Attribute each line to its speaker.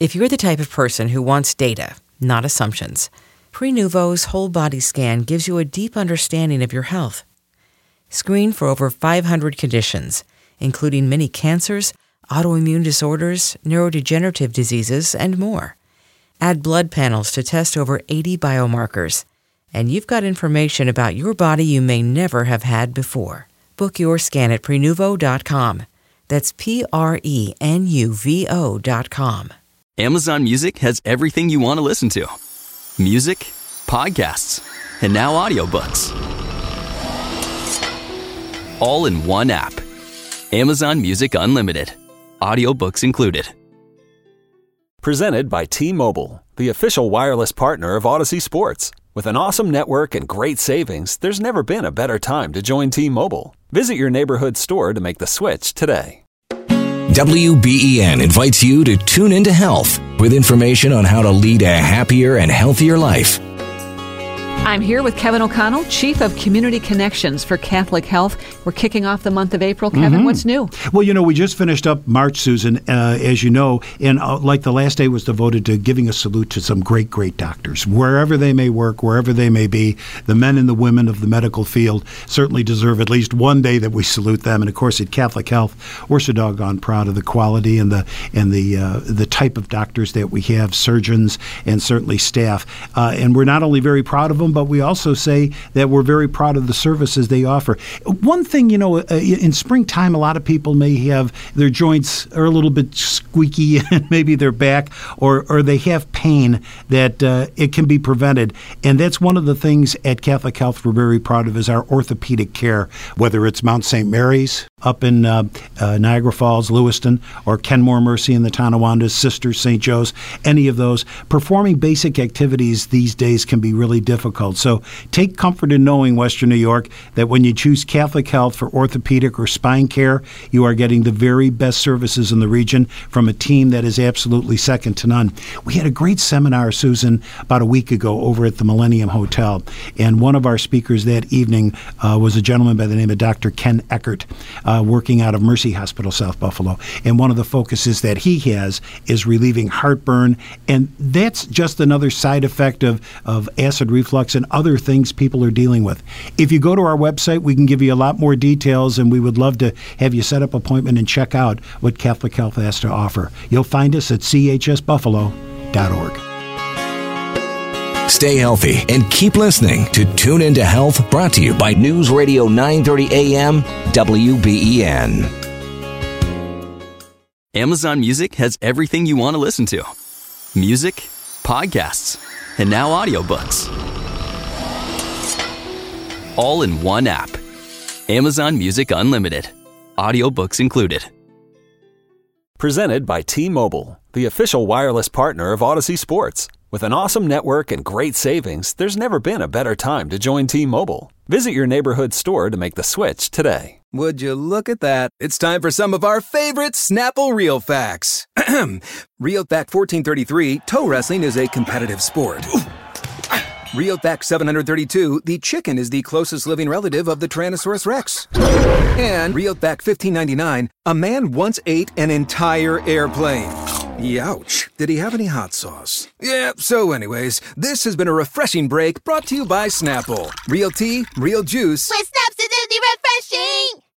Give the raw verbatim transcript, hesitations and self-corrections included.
Speaker 1: If you're the type of person who wants data, not assumptions, Prenuvo's whole body scan gives you a deep understanding of your health. Screen for over five hundred conditions, including many cancers, autoimmune disorders, neurodegenerative diseases, and more. Add blood panels to test over eighty biomarkers, and you've got information about your body you may never have had before. Book your scan at Prenuvo dot com. That's P R E N U V O dot com.
Speaker 2: Amazon Music has everything you want to listen to. Music, podcasts, and now audiobooks. All in one app. Amazon Music Unlimited. Audiobooks included.
Speaker 3: Presented by T-Mobile, the official wireless partner of Odyssey Sports. With an awesome network and great savings, there's never been a better time to join T-Mobile. Visit your neighborhood store to make the switch today.
Speaker 4: W B E N invites you to tune into health with information on how to lead a happier and healthier life.
Speaker 5: I'm here with Kevin O'Connell, Chief of Community Connections for Catholic Health. We're kicking off the month of April. Kevin, mm-hmm. What's new?
Speaker 6: Well, you know, we just finished up March, Susan, uh, as you know, and uh, like the last day was devoted to giving a salute to some great, great doctors. Wherever they may work, wherever they may be, the men and the women of the medical field certainly deserve at least one day that we salute them. And, of course, at Catholic Health, we're so doggone proud of the quality and the and the uh, the type of doctors that we have, surgeons and certainly staff. Uh, and we're not only very proud of them, but we also say that we're very proud of the services they offer. One thing, you know, uh, in springtime, a lot of people may have their joints are a little bit squeaky and maybe their back, or, or they have pain that uh, it can be prevented. And that's one of the things at Catholic Health we're very proud of is our orthopedic care, whether it's Mount Saint Mary's up in uh, uh, Niagara Falls, Lewiston, or Kenmore Mercy in the Tonawanda, Sisters, Saint Joe's, any of those. Performing basic activities these days can be really difficult. So take comfort in knowing, Western New York, that when you choose Catholic Health for orthopedic or spine care, you are getting the very best services in the region from a team that is absolutely second to none. We had a great seminar, Susan, about a week ago over at the Millennium Hotel, and one of our speakers that evening uh, was a gentleman by the name of Doctor Ken Eckert, uh, working out of Mercy Hospital, South Buffalo. And one of the focuses that he has is relieving heartburn, and that's just another side effect of, of acid reflux and other things people are dealing with. If you go to our website, we can give you a lot more details, and we would love to have you set up an appointment and check out what Catholic Health has to offer. You'll find us at c h s buffalo dot org.
Speaker 4: Stay healthy and keep listening to Tune Into Health, brought to you by News Radio nine thirty A M W B E N.
Speaker 2: Amazon Music has everything you want to listen to. Music, podcasts, and now audiobooks. All in one app. Amazon Music Unlimited. Audiobooks included.
Speaker 3: Presented by T-Mobile, the official wireless partner of Odyssey Sports. With an awesome network and great savings, there's never been a better time to join T-Mobile. Visit your neighborhood store to make the switch today.
Speaker 7: Would you look at that? It's time for some of our favorite Snapple Real Facts. Real Fact fourteen thirty-three, toe wrestling is a competitive sport. Real Fact seven hundred thirty-two, the chicken is the closest living relative of the Tyrannosaurus Rex. And Real Fact fifteen ninety-nine, a man once ate an entire airplane. Youch. Did he have any hot sauce? Yeah, so anyways, this has been a refreshing break brought to you by Snapple. Real tea, real juice.
Speaker 8: With Snapps, it's really refreshing!